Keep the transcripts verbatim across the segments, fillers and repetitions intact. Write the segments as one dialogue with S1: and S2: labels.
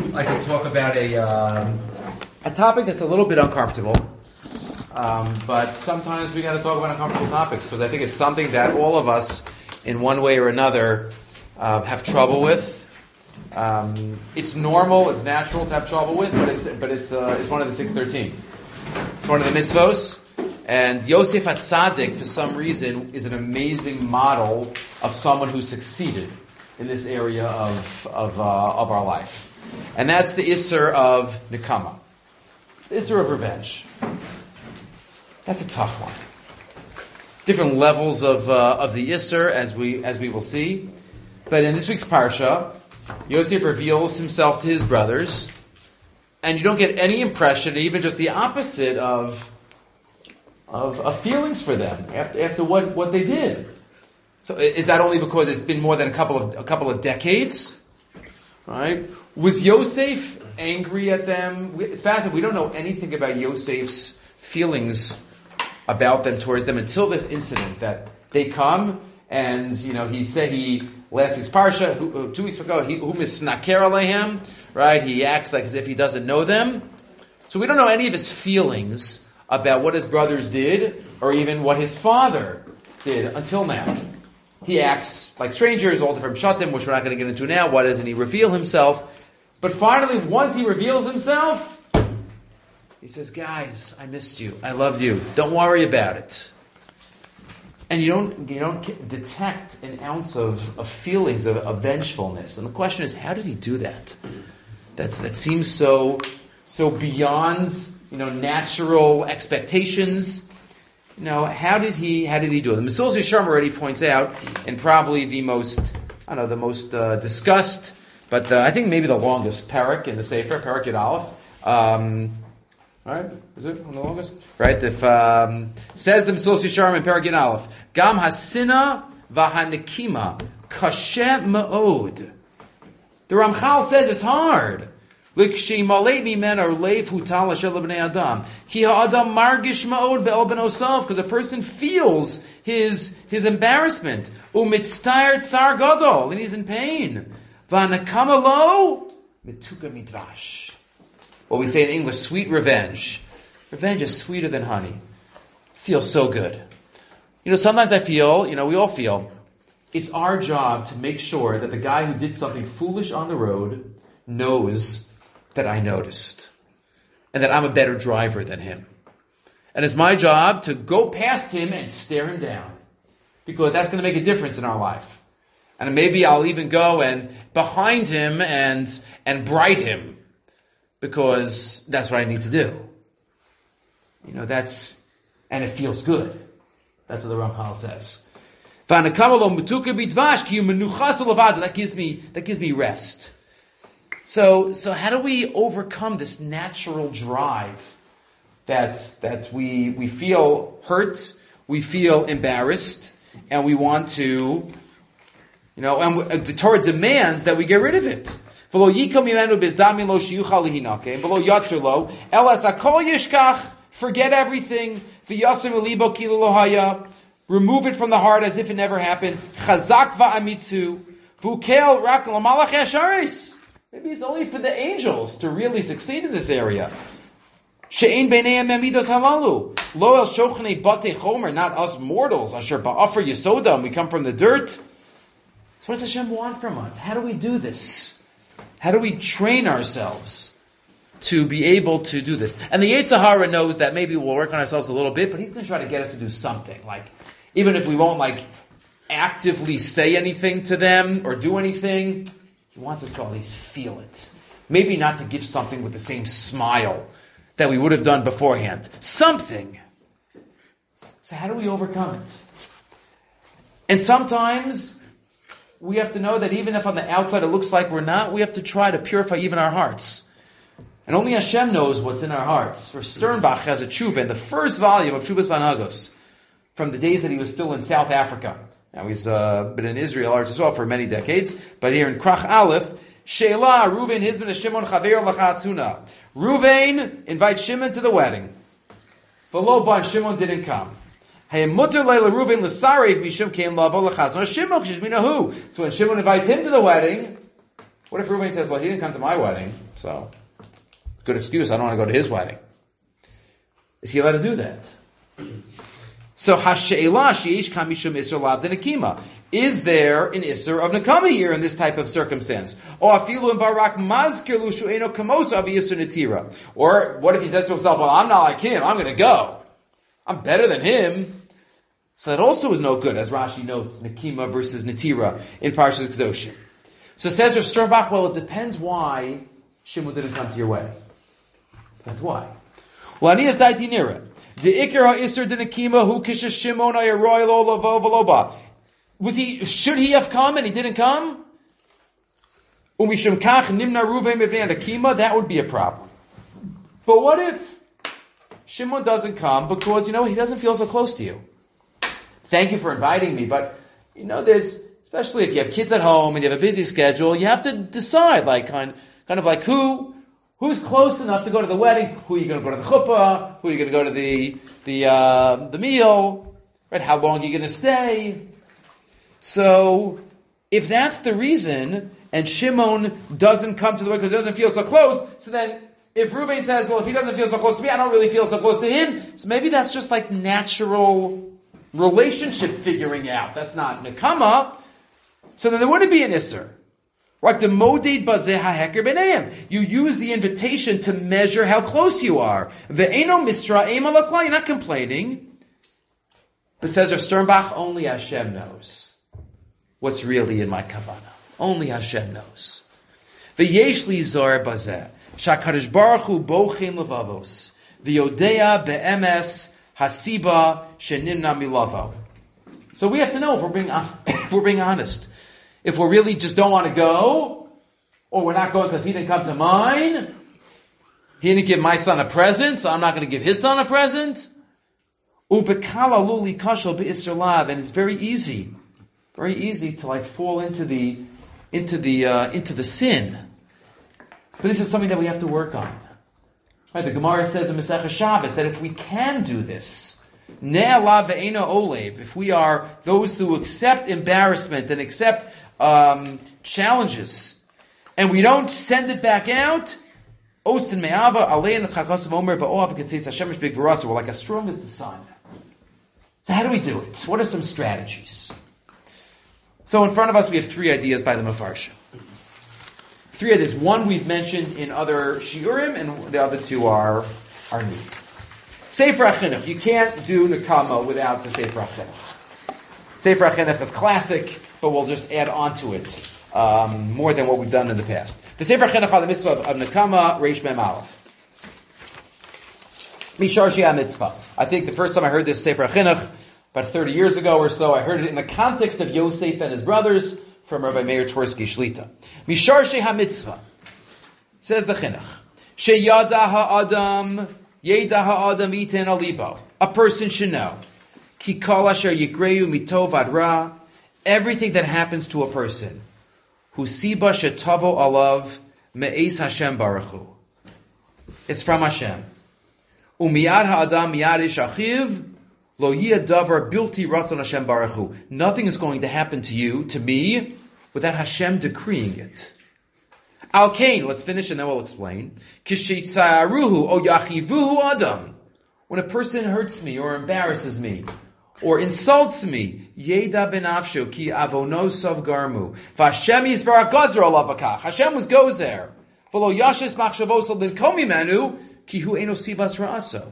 S1: like to talk about a um, a topic that's a little bit uncomfortable, um, but sometimes we got to talk about uncomfortable topics because I think it's something that all of us, in one way or another, uh, have trouble with. Um, it's normal, it's natural to have trouble with, but it's but it's uh, it's one of the six thirteen. It's one of the mitzvos, and Yosef HaTzadik, for some reason, is an amazing model of someone who succeeded in this area of of uh, of our life. And that's the Isser of Nekama. The Isser of revenge. That's a tough one. Different levels of uh, of the Isser, as we as we will see. But in this week's Parsha, Yosef reveals himself to his brothers, and you don't get any impression, even just the opposite of of, of feelings for them after after what, what they did. So is that only because it's been more than a couple of a couple of decades? Right? Was Yosef angry at them? It's fascinating. We don't know anything about Yosef's feelings about them towards them until this incident that they come and you know he said he last week's parsha who, two weeks ago he who misnaker aleihem, right? He acts like as if he doesn't know them. So we don't know any of his feelings about what his brothers did or even what his father did until now. He acts like strangers, all different shatim, which we're not going to get into now. Why doesn't he reveal himself? But finally, once he reveals himself, he says, guys, I missed you. I loved you. Don't worry about it. And you don't you don't detect an ounce of, of feelings of, of vengefulness. And the question is, how did he do that? That's that seems so so beyond you know natural expectations. You know, how did he how did he do it? The Mesillas Yesharim already points out, and probably the most I don't know the most uh, discussed, but uh, I think maybe the longest parak in the Sefer, Parak Yud Aleph. Um, right? Is it on the longest? Right? If um, says the Mesillas Yesharim in Parak Yud Aleph, Gam hasina v'hanekima kashe ma'od. The Ramchal says it's hard. Because a person feels his his embarrassment. And he's in pain. What we say in English, sweet revenge. Revenge is sweeter than honey. Feels so good. You know, sometimes I feel, you know, we all feel, it's our job to make sure that the guy who did something foolish on the road knows that I noticed, and that I'm a better driver than him. And it's my job to go past him and stare him down, because that's going to make a difference in our life. And maybe I'll even go and behind him and and bright him, because that's what I need to do. You know, that's, and it feels good. That's what the Ramchal says. That gives me, that gives me rest. So, so how do we overcome this natural drive that that we we feel hurt, we feel embarrassed, and we want to, you know, and the Torah demands that we get rid of it. Forget everything. Remove it from the heart as if it never happened. Maybe it's only for the angels to really succeed in this area. Not us mortals. We come from the dirt. So what does Hashem want from us? How do we do this? How do we train ourselves to be able to do this? And the Yetzer Hara knows that maybe we'll work on ourselves a little bit, but he's going to try to get us to do something. Like, even if we won't like actively say anything to them or do anything, he wants us to at least feel it. Maybe not to give something with the same smile that we would have done beforehand. Something. So how do we overcome it? And sometimes we have to know that even if on the outside it looks like we're not, we have to try to purify even our hearts. And only Hashem knows what's in our hearts. For Sternbach has a tshuva in the first volume of Tshuvas Vanagos, from the days that he was still in South Africa. Now he's uh, been in Israel as well for many decades, but here in Krach Aleph, Sheila, Reuven, Hizban, Shimon, Chaver, Lachatzuna. Reuven invites Shimon to the wedding. V'lo ban, Shimon didn't come. Mutter leila Reuven l'sarev mishum kein lavo l'chatzuna Shimon k'shishminahu. So when Shimon invites him to the wedding, What if Reuben says, well, he didn't come to my wedding, so good excuse, I don't want to go to his wedding. Is he allowed to do that? So, Hashe'ela she'ish kamishum isser lav denekima. Is there an isser of nekama here in this type of circumstance? Or afilu in barak mazkir lu shu'eno kamosa avi isser netira. Or what if he says to himself, well, I'm not like him, I'm going to go. I'm better than him. So that also is no good, as Rashi notes, nekima versus netira in Parshas Kedoshim. So says Rav Sternbach, well, it depends why Shimon didn't come to your wedding. That's why. Well, Anias daiti nira. The ikar ha'isr denekima hu kisha Shimon ayaroy lo lavo v'loba. Was he? Should he have come and he didn't come? Umishum kach nimna Reuven mebnei denekima. That would be a problem. But what if Shimon doesn't come because you know he doesn't feel so close to you? Thank you for inviting me, but you know there's especially if you have kids at home and you have a busy schedule, you have to decide like kind kind of like who. Who's close enough to go to the wedding? Who are you going to go to the chuppah? Who are you going to go to the the uh, the meal? Right? How long are you going to stay? So, if that's the reason, and Shimon doesn't come to the wedding because he doesn't feel so close, so then if Reuben says, "Well, if he doesn't feel so close to me, I don't really feel so close to him," so maybe that's just like natural relationship figuring out. That's not nekama. So then there wouldn't be an isser. Right, the moded bazeh haheker b'neiim. You use the invitation to measure how close you are. Ve'eno misra eim alakla. You're not complaining. But says Rav Sternbach, only Hashem knows what's really in my kavanah. Only Hashem knows. Ve'yesh li zor bazeh shakadosh baruch hu bochein levavos ve'yodea be'emes hasiba shenimna milavo. So we have to know if we're being if we're being honest. If we really just don't want to go, or we're not going because he didn't come to mine, he didn't give my son a present, so I'm not going to give his son a present. And it's very easy, very easy to like fall into the into the uh, into the sin. But this is something that we have to work on. Right? The Gemara says in Masechah Shabbos that if we can do this, if we are those who accept embarrassment and accept Um, challenges, and we don't send it back out. We're like as strong as the sun. So how do we do it? What are some strategies? So in front of us we have three ideas by the Mefarshim. Three ideas. One we've mentioned in other shiurim, and the other two are are new. Sefer HaChinuch. You can't do nekama without the Sefer HaChinuch. Sefer HaChinuch is classic, but we'll just add on to it um, more than what we've done in the past. The Sefer HaChinuch on the mitzvah of, of Nekama, Reish Mem Aleph. Mishar Shia mitzvah. I think the first time I heard this Sefer HaChinuch, about thirty years ago or so, I heard it in the context of Yosef and his brothers from Rabbi Meir Tversky Shlita. Mishar Shia mitzvah. Says the Chinuch. Sheyada ha'adam, yeda ha'adam iten alibo. A person should know. Ki kol asher yikreu mitov ad ra. Everything that happens to a person, who siba shetavo alav me'es Hashem baruchu. It's from Hashem. Umiyad ha'adam miyad ish achiv lo yiyad davar bilti ratzon Hashem baruchu. Nothing is going to happen to you, to me, without Hashem decreeing it. Al kain, let's finish and then we'll explain. Kishitzaruhu o yachivuhu adam. When a person hurts me or embarrasses me, or insults me, Yeda benafshu ki avonosav garmu. Vashem yisbarak gazer alav akach. Hashem was gozer. V'lo yashes machshavosal ben komi manu ki hu eno sibas ra'aso.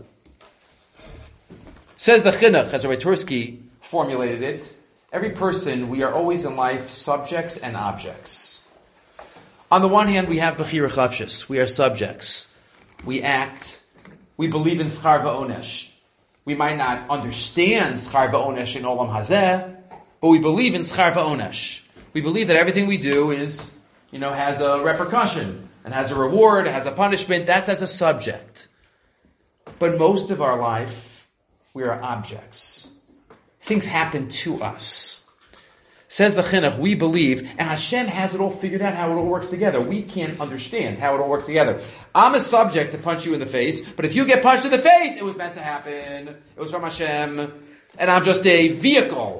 S1: Says the Chinuch, as Rabbi Tversky formulated it, every person, we are always in life subjects and objects. On the one hand, we have bechira chavshis. We are subjects. We act. We believe in schar va'onesh. We might not understand schar va'onesh in olam hazeh, but we believe in schar va'onesh. We believe that everything we do is, you know, has a repercussion and has a reward, has a punishment. That's as a subject. But most of our life, we are objects. Things happen to us. Says the Chinuch, we believe, and Hashem has it all figured out how it all works together. We can't understand how it all works together. I'm a subject to punch you in the face, but if you get punched in the face, it was meant to happen. It was from Hashem, and I'm just a vehicle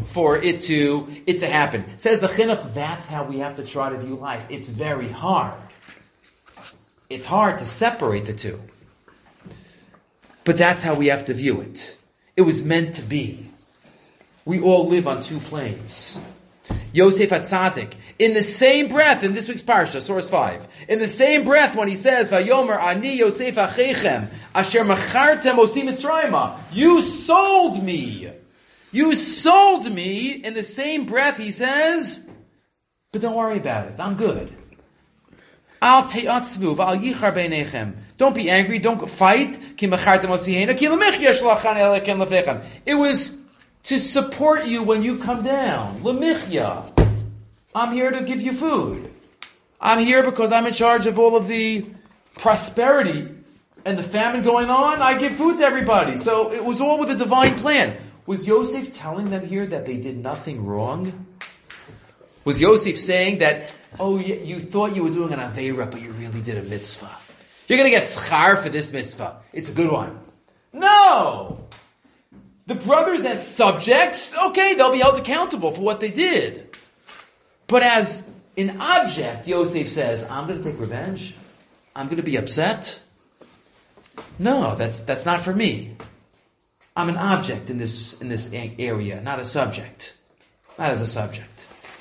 S1: for it to it to happen. Says the Chinuch, that's how we have to try to view life. It's very hard. It's hard to separate the two. But that's how we have to view it. It was meant to be. We all live on two planes. Yosef HaTzadik, in the same breath, in this week's parsha, source five, in the same breath when he says, Vayomer ani Yosef achechem, asher machartem osim Mitzrayma, you sold me. You sold me. In the same breath he says, but don't worry about it, I'm good. Al te'atzvu v'al yichar beinechem. Don't be angry, don't fight. Ki machartem osihena, ki lemich yeshlachan elekem lefnechem. It was to support you when you come down. Lemichya. I'm here to give you food. I'm here because I'm in charge of all of the prosperity and the famine going on. I give food to everybody. So it was all with a divine plan. Was Yosef telling them here that they did nothing wrong? Was Yosef saying that, oh, you thought you were doing an Aveira, but you really did a mitzvah? You're going to get schar for this mitzvah. It's a good one. No! The brothers as subjects, okay, they'll be held accountable for what they did. But as an object, Yosef says, I'm going to take revenge. I'm going to be upset. No, that's that's not for me. I'm an object in this in this area, not a subject. Not as a subject.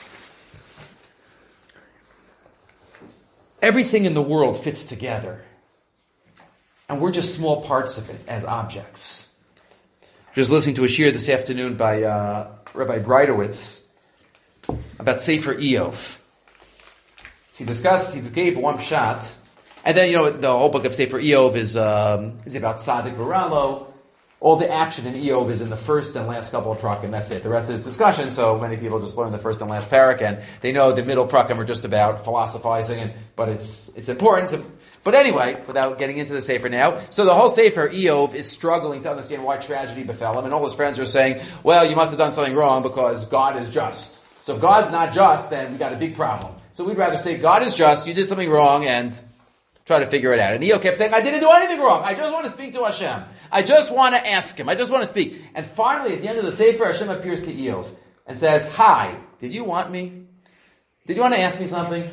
S1: Everything in the world fits together. And we're just small parts of it as objects. Just listening to a shir this afternoon by uh, Rabbi Breitowitz about Sefer Eov. He discussed, he gave one shot, and then, you know, the whole book of Sefer Eov is um, is about Tzaddik V'Ralo. All the action in Eov is in the first and last couple of prakim. That's it. The rest is discussion. So many people just learn the first and last parak, and they know the middle prakim are just about philosophizing. And but it's it's important. So, but anyway, without getting into the sefer now, so the whole sefer Eov is struggling to understand why tragedy befell him, and all his friends are saying, "Well, you must have done something wrong because God is just. So if God's not just, then we got a big problem. So we'd rather say God is just. You did something wrong, and try to figure it out." And Eov kept saying, I didn't do anything wrong. I just want to speak to Hashem. I just want to ask Him. I just want to speak. And finally, at the end of the Sefer, Hashem appears to Eov and says, hi, did you want me? Did you want to ask me something?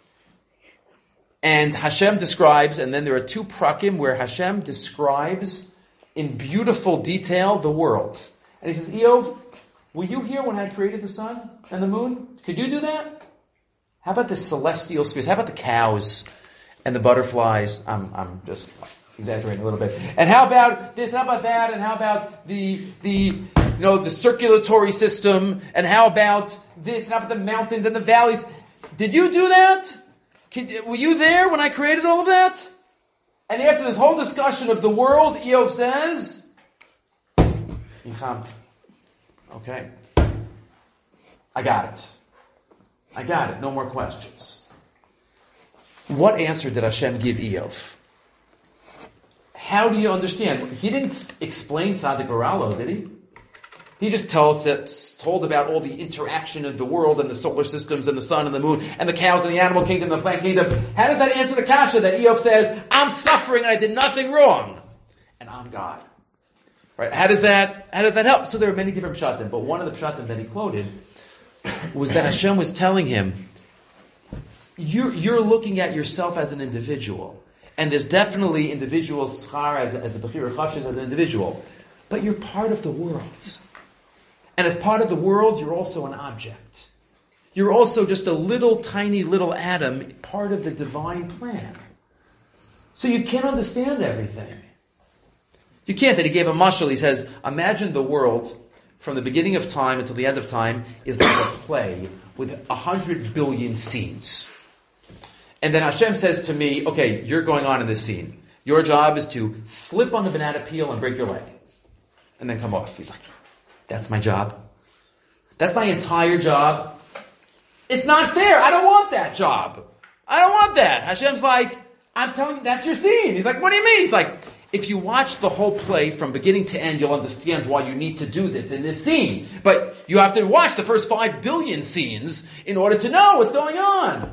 S1: And Hashem describes, and then there are two prakim where Hashem describes in beautiful detail the world. And He says, Eov, were you here when I created the sun and the moon? Could you do that? How about the celestial spheres? How about the cows? And the butterflies, I'm I'm just exaggerating a little bit. And how about this, and how about that, and how about the the you know the circulatory system, and how about this, and how about the mountains and the valleys? Did you do that? Could, were you there when I created all of that? And after this whole discussion of the world, Eov says, okay, I got it. I got it. No more questions. What answer did Hashem give Eov? How do you understand? He didn't explain Tzaddik V'Ralo, did he? He just told, told about all the interaction of the world and the solar systems and the sun and the moon and the cows and the animal kingdom and the plant kingdom. How does that answer the kasha that Eov says, I'm suffering and I did nothing wrong, and I'm God? Right? How does that how does that help? So there are many different pshatim, but one of the pshatim that he quoted was that Hashem was telling him, You're, you're looking at yourself as an individual. And there's definitely individual schar as, as a bechira chafshes as an individual. But you're part of the world. And as part of the world, you're also an object. You're also just a little tiny little atom, part of the divine plan. So you can't understand everything. You can't. And he gave a mashal. He says, imagine the world from the beginning of time until the end of time is like a play with a hundred billion scenes. And then Hashem says to me, okay, you're going on in this scene. Your job is to slip on the banana peel and break your leg. And then come off. He's like, that's my job. That's my entire job. It's not fair. I don't want that job. I don't want that. Hashem's like, I'm telling you, that's your scene. He's like, what do you mean? He's like, if you watch the whole play from beginning to end, you'll understand why you need to do this in this scene. But you have to watch the first five billion scenes in order to know what's going on.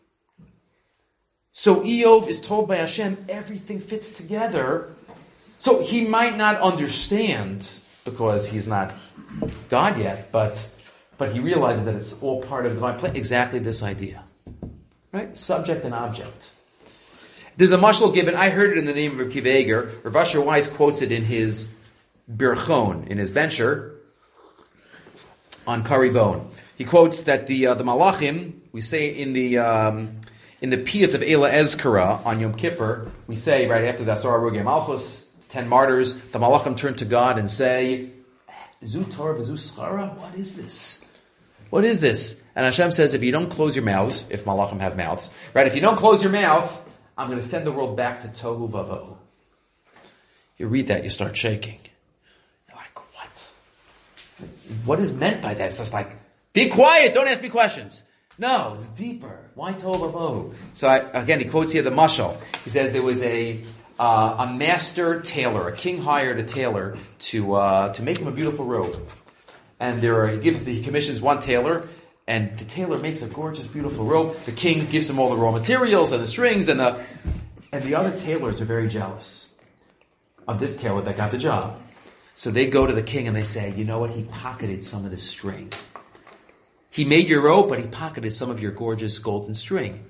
S1: So Eov is told by Hashem, everything fits together. So he might not understand, because he's not God yet, but but he realizes that it's all part of the divine plan. Exactly this idea. Right? Subject and object. There's a mashal given, I heard it in the name of Rav Kiva Eger. Rav Asher Weiss quotes it in his Birchon, in his venture on Kari Bone. He quotes that the uh, the Malachim, we say in the um, in the Piyut of Eila Ezkara on Yom Kippur, we say right after the Asar Arugei Malchus, ten martyrs, the Malachim turn to God and say, Zu Torah v'zu Schara? What is this? What is this? And Hashem says, if you don't close your mouths, if Malachim have mouths, right? If you don't close your mouth, I'm going to send the world back to Tohu Vavohu. You read that, you start shaking. You're like, what? What is meant by that? It's just like, be quiet, don't ask me questions. No, it's deeper. Why Tohu Vavohu? So I, again, he quotes here the mashal. He says there was a uh, a master tailor, a king hired a tailor to uh, to make him a beautiful robe. And there are, he gives the, he commissions one tailor, and the tailor makes a gorgeous, beautiful robe. The king gives him all the raw materials and the strings, and the and the other tailors are very jealous of this tailor that got the job. So they go to the king and they say, you know what? He pocketed some of the string. He made your robe, but he pocketed some of your gorgeous golden string.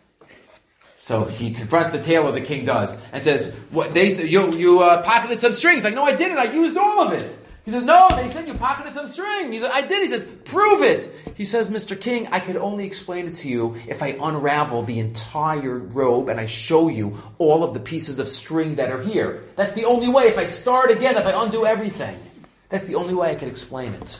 S1: So he confronts the tailor, the king does, and says, "What they say? You you uh, pocketed some strings?" Like, no, I didn't. I used all of it. He says, no, they said you pocketed some string. He says, I did. He says, prove it. He says, Mister King, I could only explain it to you if I unravel the entire robe and I show you all of the pieces of string that are here. That's the only way. If I start again, if I undo everything, that's the only way I can explain it.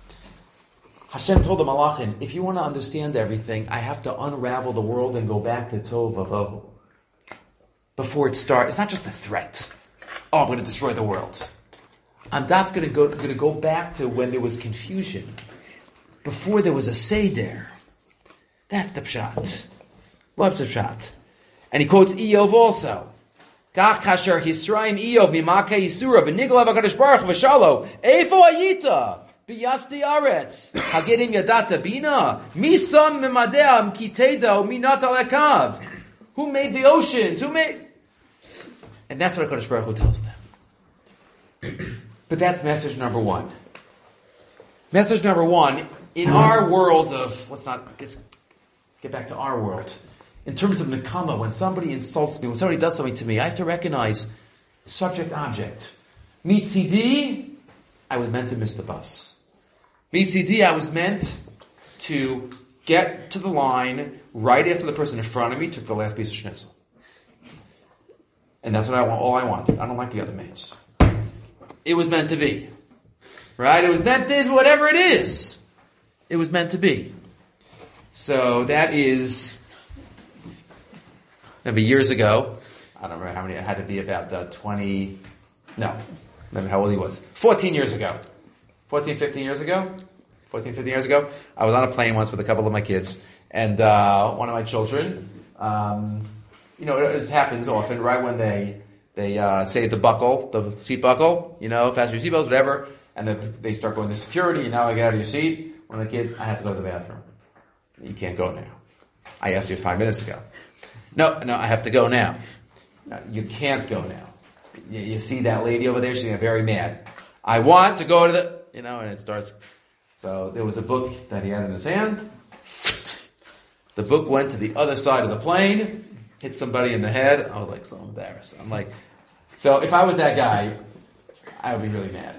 S1: Hashem told the Malachim, if you want to understand everything, I have to unravel the world and go back to Tohu Vavohu. Before it starts, it's not just a threat. Oh, I'm going to destroy the world. I'm not going to go going to go back to when there was confusion, before there was a seder. That's the pshat. Love the pshat. And he quotes Iyov also. Kach kasher Hisraim Iyov mimake Yisura v'niglav HaKadosh Baruch v'shalo Eifo ayita b'yasti aretz hagedim yadata bina misam mimadea mkiteda uminat alakav. Who made the oceans? Who made? And that's what HaKadosh Baruch Hu tells them. But that's message number one. Message number one, in our world of, let's not, let's get back to our world. In terms of nekama, when somebody insults me, when somebody does something to me, I have to recognize subject-object. Mitzidi, I was meant to miss the bus. Mitzidi, I was meant to get to the line right after the person in front of me took the last piece of schnitzel. And that's what I want, all I wanted. I don't like the other man's. It was meant to be. Right? It was meant to, whatever it is. It was meant to be. So that is, maybe years ago, I don't remember how many, I had to be about uh, twenty, no, remember how old he was. fourteen years ago. fourteen, fifteen years ago? fourteen, fifteen years ago. I was on a plane once with a couple of my kids, and uh, one of my children, um, you know, it, it happens often, right when they They uh, say the buckle, the seat buckle, you know, fasten your seatbelts, whatever, and then they start going to security, and now I get out of your seat. One of the kids, I have to go to the bathroom. You can't go now. I asked you five minutes ago. No, no, I have to go now. No, you can't go now. You, you see that lady over there, she's getting very mad. I want to go to the, you know, and it starts. So there was a book that he had in his hand. The book went to the other side of the plane, hit somebody in the head. I was like so embarrassed. I'm like, so if I was that guy, I would be really mad.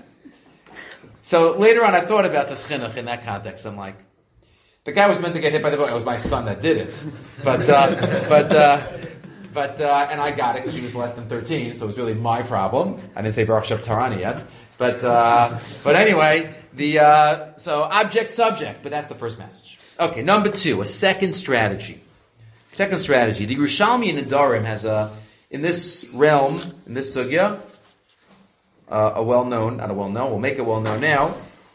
S1: So later on, I thought about this chinuch in that context. I'm like, the guy was meant to get hit by the book. It was my son that did it, but uh, but uh, but uh, and I got it because he was less than thirteen, so it was really my problem. I didn't say Baruch Shem Tarani yet, but uh, but anyway, the uh, so object subject. But that's the first message. Okay, number two, a second strategy. Second strategy. The Yerushalmi in Nedarim has a, in this realm, in this sugya, uh, a well-known, not a well-known, we'll make it well-known now.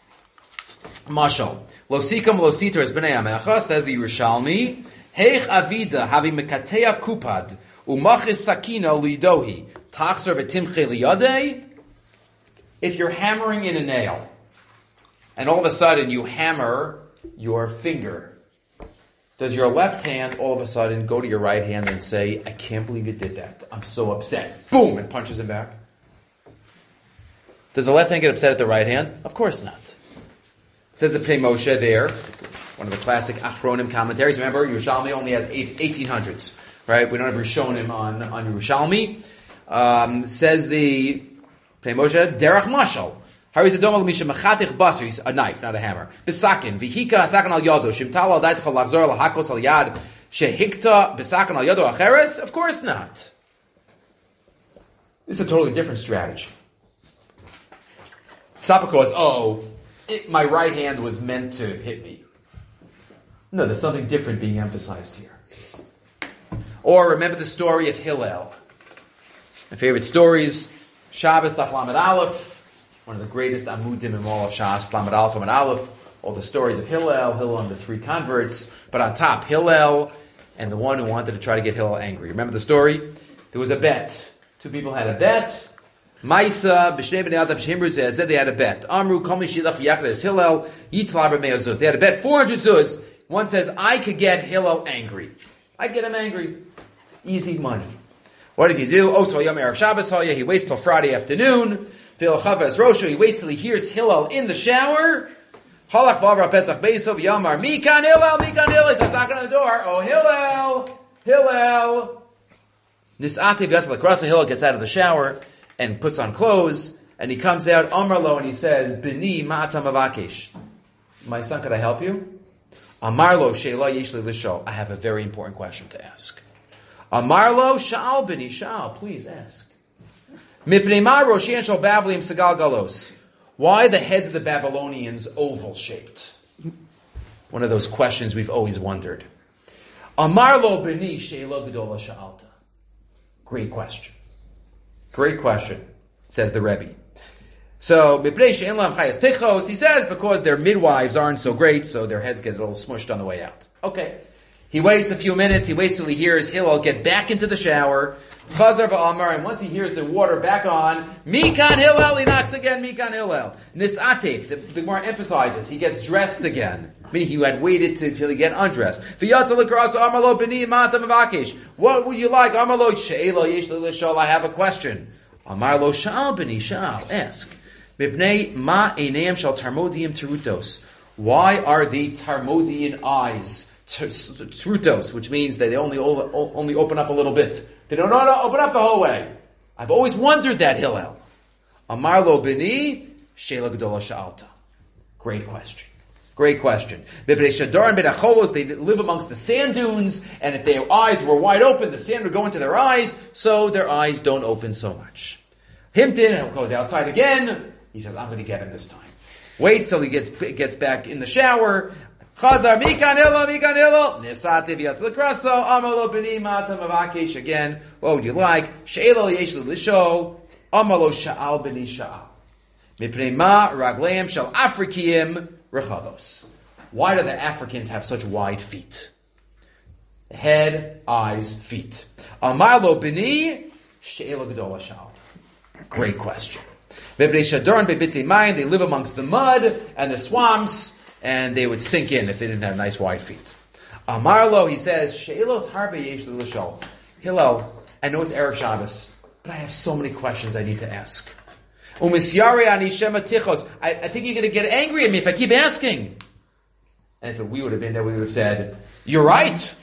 S1: Mashal. Losikam lositer es b'nei amecha, says the Yerushalmi, Heich avida havi mekateya kupad, umachis sakina lidohi, tachzer v'timche liyadei. If you're hammering in a nail, and all of a sudden you hammer your finger, does your left hand all of a sudden go to your right hand and say, I can't believe you did that. I'm so upset. Boom! And punches him back? Does the left hand get upset at the right hand? Of course not. It says the Pnei Moshe there, one of the classic Achronim commentaries. Remember, Yerushalmi only has eight, eighteen hundreds, right? We don't have Rishonim on, on Yerushalmi. Um, says the Pnei Moshe, Derech Mashal. He's a knife, not a hammer. Bisakin, vihika hasakan al yado, shimtal al daitcha lachzor al hakos al yad, shehikta bisakan al yado acheres? Of course not. This is a totally different strategy. It's not because, oh, it, my right hand was meant to hit me. No, there's something different being emphasized here. Or remember the story of Hillel. My favorite stories, Shabbos Daf Lamed Aleph, one of the greatest amudim in all of Shas, Lamed Aleph, Lamed Aleph, all the stories of Hillel, Hillel and the three converts, but on top, Hillel and the one who wanted to try to get Hillel angry. Remember the story? There was a bet. Two people had a bet. Maisa, B'shnei b'nei Adam, B'shem Ruzeh, said they had a bet. Amru, Kol mi shilach v'yachles Hillel, Yitlaber me'azuz. They had a bet, four hundred zuz. One says, I could get Hillel angry. I get him angry. Easy money. What does he do? Osva Yom Erev Shabbos Hoya. He waits till Friday afternoon. Phil Chavez Rosho. He waits till he hears Hillel in the shower. Halach Vavra Pesach Beisov Yamar. Mikan Hillel, Mikan Hillel. He starts knocking on the door. Oh, Hillel, Hillel. Nis'atev Yasel Akrasa. Hillel gets out of the shower and puts on clothes. And he comes out, Amarlo, and he says, Bini Ma'atam Avakesh. My son, could I help you? Amarlo Sheila Yeshli Lishol. I have a very important question to ask. Amarlo Sha'al Bini Sha'al. Please ask. Mipnei Ma Roshian Shal Bavliim Segal Galos. Why are the heads of the Babylonians oval shaped? One of those questions we've always wondered. Amarlo Bini Sheila Gedola Sha'alta. Great question. Great question, says the Rebbe. So, he says because their midwives aren't so great, so their heads get a little smushed on the way out. Okay. He waits a few minutes, he waits till he hears Hillel get back into the shower, Chazar v'amar, and once he hears the water back on, Mikan Hillel, he knocks again, Mikan Hillel. Nis'atef, the, the Gemara emphasizes, he gets dressed again. Meaning he had waited to, till he get undressed. What would you like? I have a question. Amarlo shal b'ni shal. Ask. Why are the Tarmodian eyes trutos, which means that they only only open up a little bit? They don't open up the whole way. I've always wondered that, Hillel. Amarlo b'ni sheila gdola sha'alta. Great question. Great question. They live amongst the sand dunes, and if their eyes were wide open, the sand would go into their eyes, so their eyes don't open so much. Himton goes outside again. He says, I'm going to get him this time. Waits till he gets gets back in the shower. Chazar, mikan ilo, mikan ilo. Nesativ yatz lekraso, amalo b'ni matam avakesh again. What would you like? She'elo yesh l'shol, amalo sha'al b'ni sha'al. Mipnei ma ragleim shal Afrikim rechavos. Why do the Africans have such wide feet? Head, eyes, feet. Amarlo b'ni she'elo gedola sha'al. Great question. They live amongst the mud and the swamps, and they would sink in if they didn't have nice wide feet. Amarlo, he says, She'elos harbe yesh l'shol. Hillel, I know it's Erev Shabbos, but I have so many questions I need to ask. Umisyare ani shema tichos. I I think you're going to get angry at me if I keep asking. And if we would have been there, we would have said, you're right.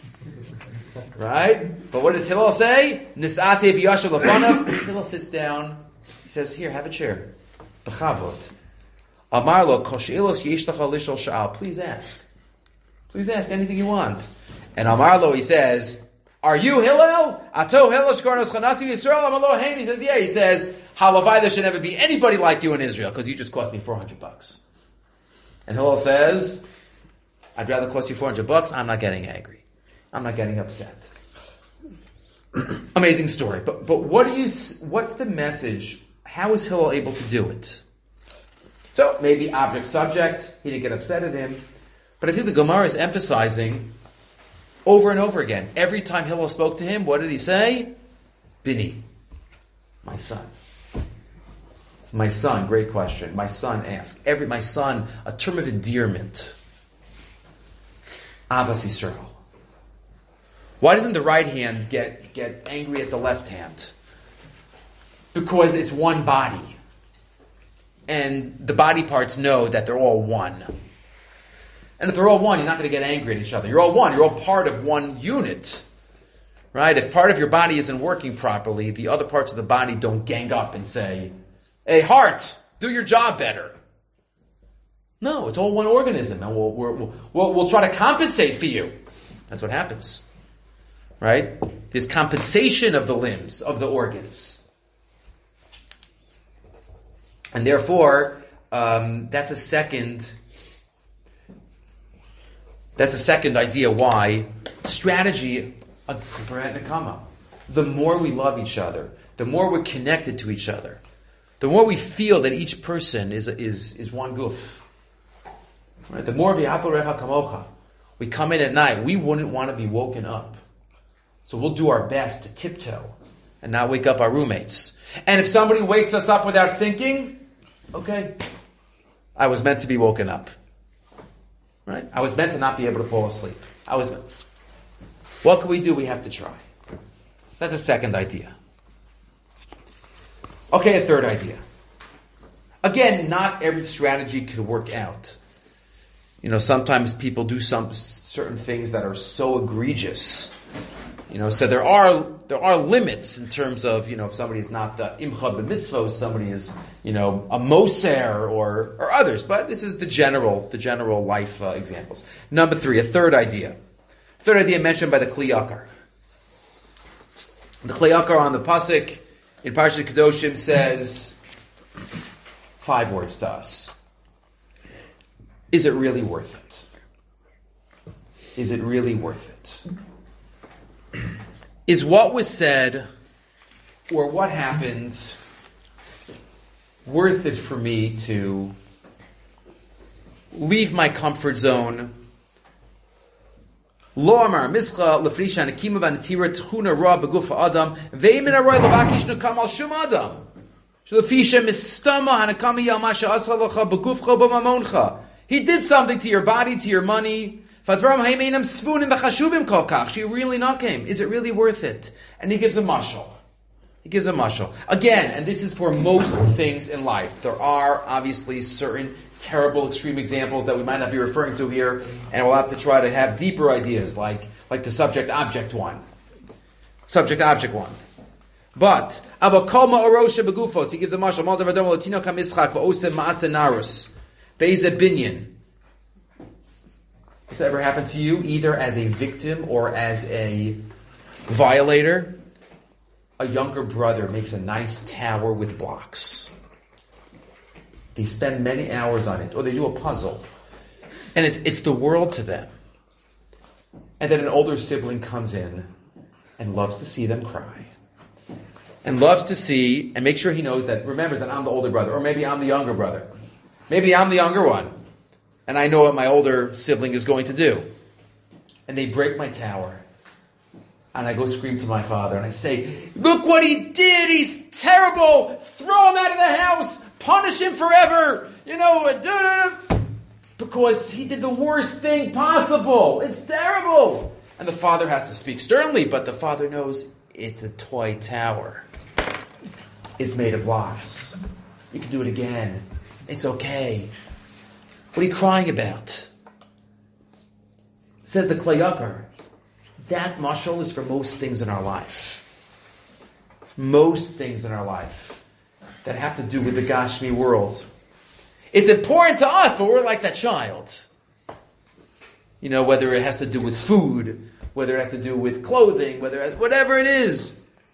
S1: Right? But what does Hillel say? Nis'ate v'yasha lefanav. Hillel sits down. He says, here, have a chair. B'chavot. Amarlo, kol she'elos yesh lecha lishol sha'al. Please ask. Please ask anything you want. And Amarlo, he says, are you Hillel? Ato Hillel shkornos chanasi Yisrael amalo hein. He says, yeah. He says, halavai, there should never be anybody like you in Israel, because you just cost me four hundred bucks. And Hillel says, I'd rather cost you four hundred bucks. I'm not getting angry. I'm not getting upset. Amazing story. But but what do you? What's the message? How is Hillel able to do it? So maybe object subject. He didn't get upset at him. But I think the Gemara is emphasizing over and over again. Every time Hillel spoke to him, what did he say? Bini, my son. My son. Great question. My son asked. Every my son, a term of endearment. Avas Yisrael. Why doesn't the right hand get, get angry at the left hand? Because it's one body. and the body parts know that they're all one. And if they're all one, you're not going to get angry at each other. You're all one. You're all part of one unit. Right? If part of your body isn't working properly, the other parts of the body don't gang up and say, hey, heart, do your job better. No, it's all one organism, and we'll, we'll, we'll, we'll try to compensate for you. That's what happens. Right? There's compensation of the limbs, of the organs. And therefore, um, that's a second... That's a second idea why strategy, the more we love each other, the more we're connected to each other, the more we feel that each person is is is one goof. Right? The more we come in at night, we wouldn't want to be woken up. So we'll do our best to tiptoe and not wake up our roommates. And if somebody wakes us up without thinking, okay, I was meant to be woken up. Right? I was meant to not be able to fall asleep. I was meant. What can we do? We have to try. That's a second idea. Okay, a third idea. Again, not every strategy could work out. You know, sometimes people do some certain things that are so egregious. You know, so there are there are limits in terms of, you know, if somebody is not uh, imcha b'mitzvos, somebody is, you know, a moser or or others. But this is the general the general life uh, examples. Number three, a third idea. Third idea mentioned by the Kli Yakar. The Kli Yakar on the pasuk in Parashat Kedoshim says five words to us. Is it really worth it? Is it really worth it? Is what was said or what happens worth it for me to leave my comfort zone? Lo amar mischa lefrisha nekima v'netira tchuna ra beguf ha'adam ve'emin aroy levakish nekam al shum adam shlefisha mistama hanakami yal masha asa lecha begufcha b'mamoncha. He did something to your body, to your money. Fadvaram ha'imeinam svunim v'chashuvim kol kach. She really not came. Is it really worth it? And he gives a mashal. He gives a mashal. Again, and this is for most things in life. There are obviously certain terrible extreme examples that we might not be referring to here, and we'll have to try to have deeper ideas, like, like the subject-object one. Subject-object one. But, avakol ma'orosha begufos, he gives a mashal, mal davadom latino kamischak v'osem ma'ase narus, be'eze binyan. Has that ever happened to you, either as a victim or as a violator? A younger brother makes a nice tower with blocks. They spend many hours on it, or they do a puzzle. And it's it's the world to them. And then an older sibling comes in and loves to see them cry. And loves to see, and make sure he knows that, remembers that I'm the older brother, or maybe I'm the younger brother. Maybe I'm the younger one. And I know what my older sibling is going to do. And they break my tower. And I go scream to my father and I say, look what he did! He's terrible! Throw him out of the house! Punish him forever! You know, because he did the worst thing possible! It's terrible! And the father has to speak sternly, but the father knows it's a toy tower. It's made of blocks. You can do it again. It's okay. What are you crying about? Says the Kli Yakar. That mashal is for most things in our life. Most things in our life that have to do with the Gashmi world. It's important to us, but we're like that child. You know, whether it has to do with food, whether it has to do with clothing, whether it, whatever it is.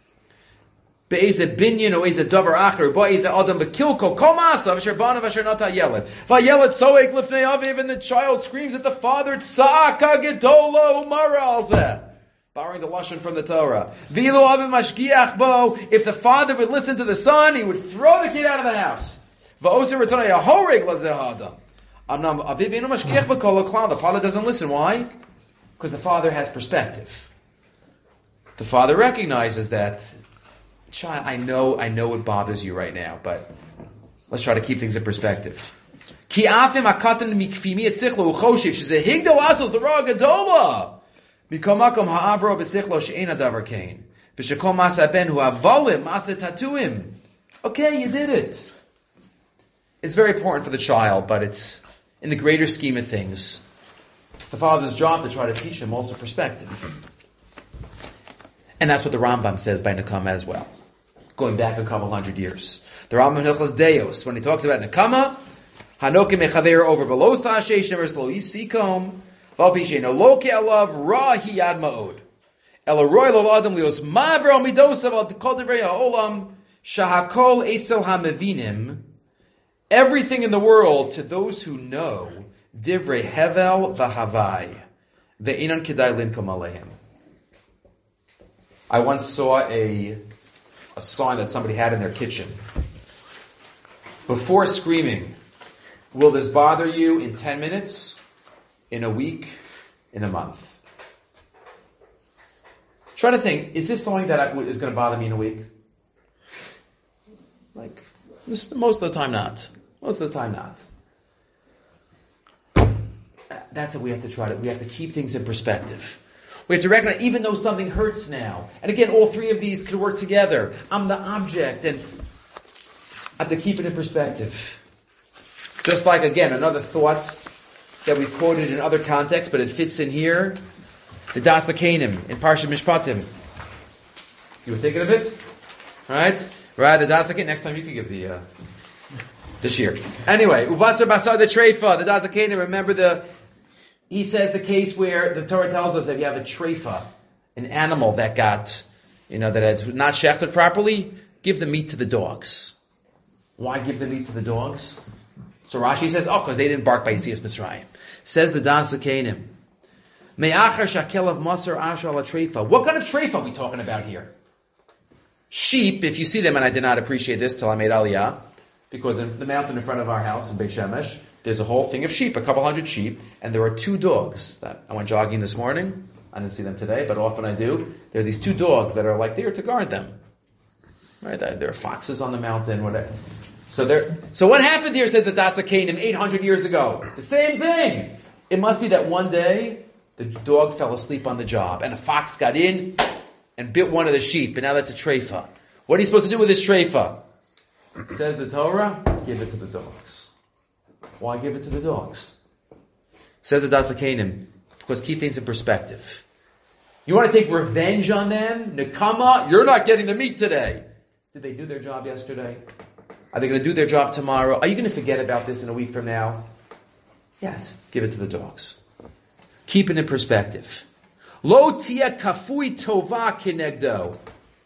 S1: Be'eze binyan or eze davar acher, ba'eze adam v'kilkol kol ma'asav asher banav asher nata yeled. Va'yeled soek lifnei aviv, and the child screams at the father, tza'aka gedolo umara al zeh. Borrowing the lashon from the Torah. V'ilo aviv mashgiach bo, if the father would listen to the son, he would throw the kid out of the house. Va'oser retonah yahoreg lazeh adam. Amnam aviv eno mashgiach b'kol ha'klan. The father doesn't listen. Why? Because the father has perspective. The father recognizes that, child, I know, I know it bothers you right now, but let's try to keep things in perspective. Ki afim akatan mikfimi etzichlo uchoshiv sheze higdal asos l'ra gadola mikomakom ha'avro b'sichlo she'ena davar kain v'shekol masa ben hu avalim masa tatuim. Okay, you did it. it's very important for the child, but it's in the greater scheme of things. It's the father's job to try to teach him also perspective. And that's what the Rambam says by Nekama as well, going back a couple hundred years. The Rambam in Hilchos Deos, when he talks about Nekama, Hanokim mechaver over velosa sheish never slow yisikom valpishe no loke alav ra hiyad maod elaroy lo adam lios mavro midosav al kol divrei haolam shahakol etzel hamevinim. Everything in the world to those who know divrei hevel v'havai ve'inan kedai linkom aleim. I once saw a a sign that somebody had in their kitchen. Before screaming, will this bother you in ten minutes, in a week, in a month? Try to think, is this something that I, is going to bother me in a week? Like, this, most of the time not. Most of the time not. That's what we have to try to, we have to keep things in perspective. We have to recognize, even though something hurts now, and again, all three of these could work together. I'm the object, and I have to keep it in perspective. Just like, again, another thought that we've quoted in other contexts, but it fits in here. The Das HaKeinim in Parshat Mishpatim. You were thinking of it? Right? Right, the Das HaKeinim. Next time you can give the, uh, this year. Anyway, Ubasar Basar the Treifa, the Das HaKeinim, remember the, he says the case where the Torah tells us that you have a treifa, an animal that got, you know, that has not shechted properly, give the meat to the dogs. Why give the meat to the dogs? So Rashi says, oh, because they didn't bark by Yetzias Mitzrayim. Says the Das HaKeinim, Me'achar shakel of masar ashar la treifa. What kind of treifa are we talking about here? Sheep, if you see them, and I did not appreciate this till I made Aliyah, because in the mountain in front of our house in Beit Shemesh, there's a whole thing of sheep, a couple hundred sheep, and there are two dogs that I went jogging this morning. I didn't see them today, but often I do. There are these two dogs that are like there to guard them. Right? There are foxes on the mountain, whatever. So there. So what happened here, says the Das HaKeinim, eight hundred years ago? The same thing. It must be that one day the dog fell asleep on the job, and a fox got in and bit one of the sheep, and now that's a treifa. What are you supposed to do with this treifa? Says the Torah, give it to the dogs. Why give it to the dogs? Says the Das HaKeinim, because keep things in perspective. You want to take revenge on them? Nekama, you're not getting the meat today. Did they do their job yesterday? Are they going to do their job tomorrow? Are you going to forget about this in a week from now? Yes, give it to the dogs. Keep it in perspective. Lo tia kafui tova kinegdo.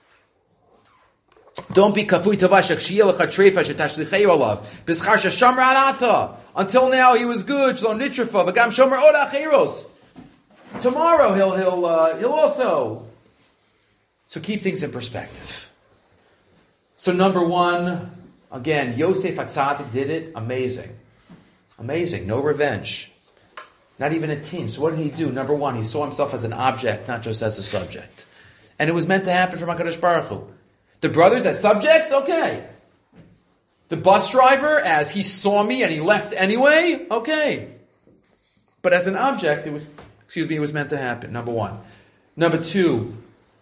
S1: Don't be kafui tova shakshiyel chatrefa shetashlichei olav b'schar sheshamra anata. Until now he was good. Shlom nitrafa v'gam shomer od acheros. Tomorrow he'll he'll uh, he'll also. So keep things in perspective. So number one, again, Yosef HaTzadik did it. Amazing, amazing. No revenge. Not even a team. So what did he do? Number one, he saw himself as an object, not just as a subject. And it was meant to happen from HaKadosh Baruch Hu. The brothers as subjects? Okay. The bus driver, as he saw me and he left anyway? Okay. But as an object, it was, excuse me, it was meant to happen. Number one. Number two,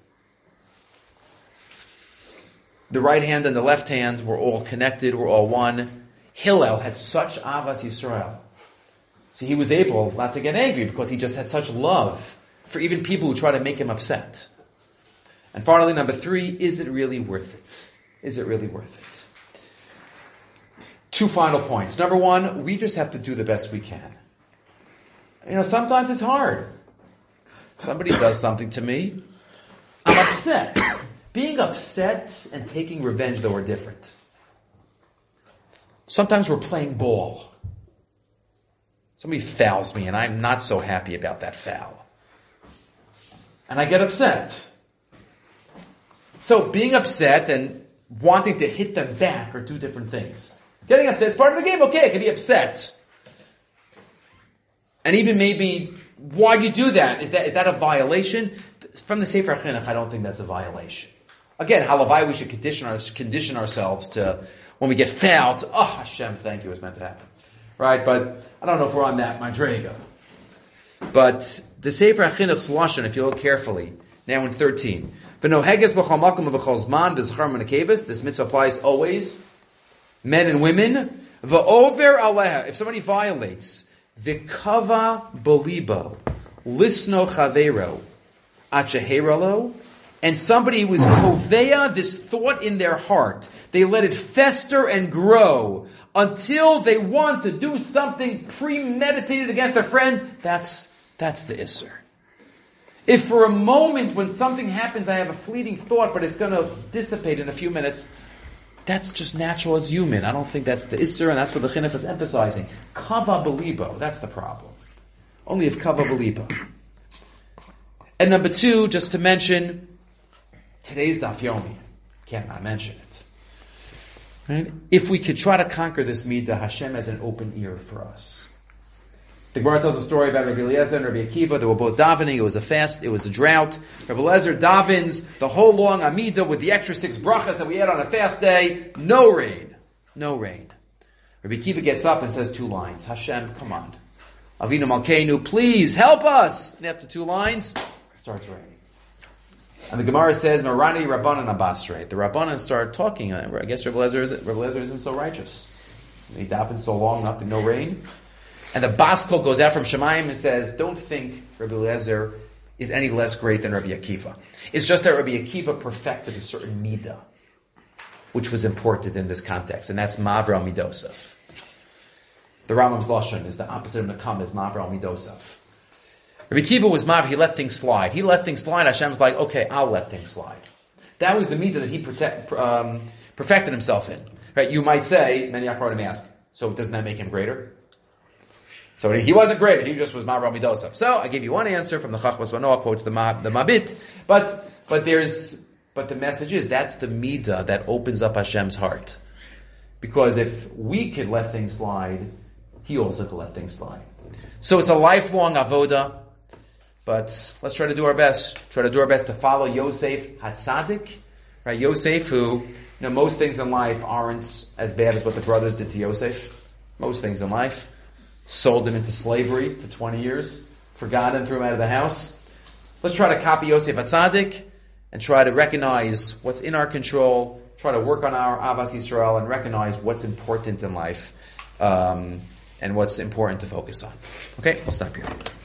S1: the right hand and the left hand were all connected, were all one. Hillel had such Avas Yisrael. So he was able not to get angry because he just had such love for even people who try to make him upset. And finally, number three, is it really worth it? Is it really worth it? Two final points. Number one, we just have to do the best we can. You know, sometimes it's hard. Somebody does something to me. I'm upset. Being upset and taking revenge, though, are different. Sometimes we're playing ball. Somebody fouls me, and I'm not so happy about that foul. And I get upset. So being upset and wanting to hit them back are two different things. Getting upset is part of the game. Okay, I can be upset. And even maybe, why'd you do that? Is that is that a violation? From the Sefer Chinuch, I don't think that's a violation. Again, halavai, we should condition, our, condition ourselves to, when we get fouled, oh, Hashem, thank you, it was meant to happen. Right, but I don't know if we're on that madrega. But the Sefer HaChinuch's lashon, if you look carefully, now in thirteen, this mitzvah applies always men and women, va'over aleha, if somebody violates, v'kava belibo, lisno chavero, acheheralo, and somebody was koveya this thought in their heart. They let it fester and grow until they want to do something premeditated against their friend. That's that's the isser. If for a moment when something happens I have a fleeting thought, but it's going to dissipate in a few minutes, that's just natural as human. I don't think that's the isser, and that's what the chinuch is emphasizing. Kava belibo, that's the problem. Only if kava belibo. And number two, just to mention, today's Daf Yomi. Can't not mention it. Right? If we could try to conquer this midah, Hashem has an open ear for us. The Gemara tells a story about Rabbi Eliezer and Rabbi Akiva. They were both davening. It was a fast. It was a drought. Rabbi Eliezer davens the whole long Amidah with the extra six brachas that we had on a fast day. No rain. No rain. Rabbi Akiva gets up and says two lines. Hashem, come on. Avinu Malkeinu, please help us. And after two lines, it starts raining. And the Gemara says, Marani Rabbanan Abasre. The Rabbanan start talking. I guess Rabbi Eliezer isn't, Rabbi Eliezer isn't so righteous. He davens so long, nothing, no rain. And the Baskol goes out from Shemayim and says, don't think Rabbi Eliezer is any less great than Rabbi Akiva. It's just that Rabbi Akiva perfected a certain midah, which was important in this context, and that's Mavra Midosav. The Rambam's Lashon is the opposite of Nakam, is Mavra Midosav. Rabbi Akiva was Mav, he let things slide. He let things slide, Hashem's like, okay, I'll let things slide. That was the midah that he protect, um, perfected himself in. Right? You might say, many Achronim ask, so doesn't that make him greater? So he wasn't great, he just was Ma'av Midosav. So I gave you one answer from the Chachmas Manoah, quotes the Ma, the Mabit, but but there's but the message is that's the midah that opens up Hashem's heart. Because if we could let things slide, he also could let things slide. So it's a lifelong avoda, but let's try to do our best. Try to do our best to follow Yosef Hatzadik, right? Yosef, who, you know, most things in life aren't as bad as what the brothers did to Yosef. Most things in life. Sold him into slavery for twenty years, forgot him, threw him out of the house. Let's try to copy Yosef Hatzadik and try to recognize what's in our control, try to work on our Avas Yisrael and recognize what's important in life um, and what's important to focus on. Okay, we'll stop here.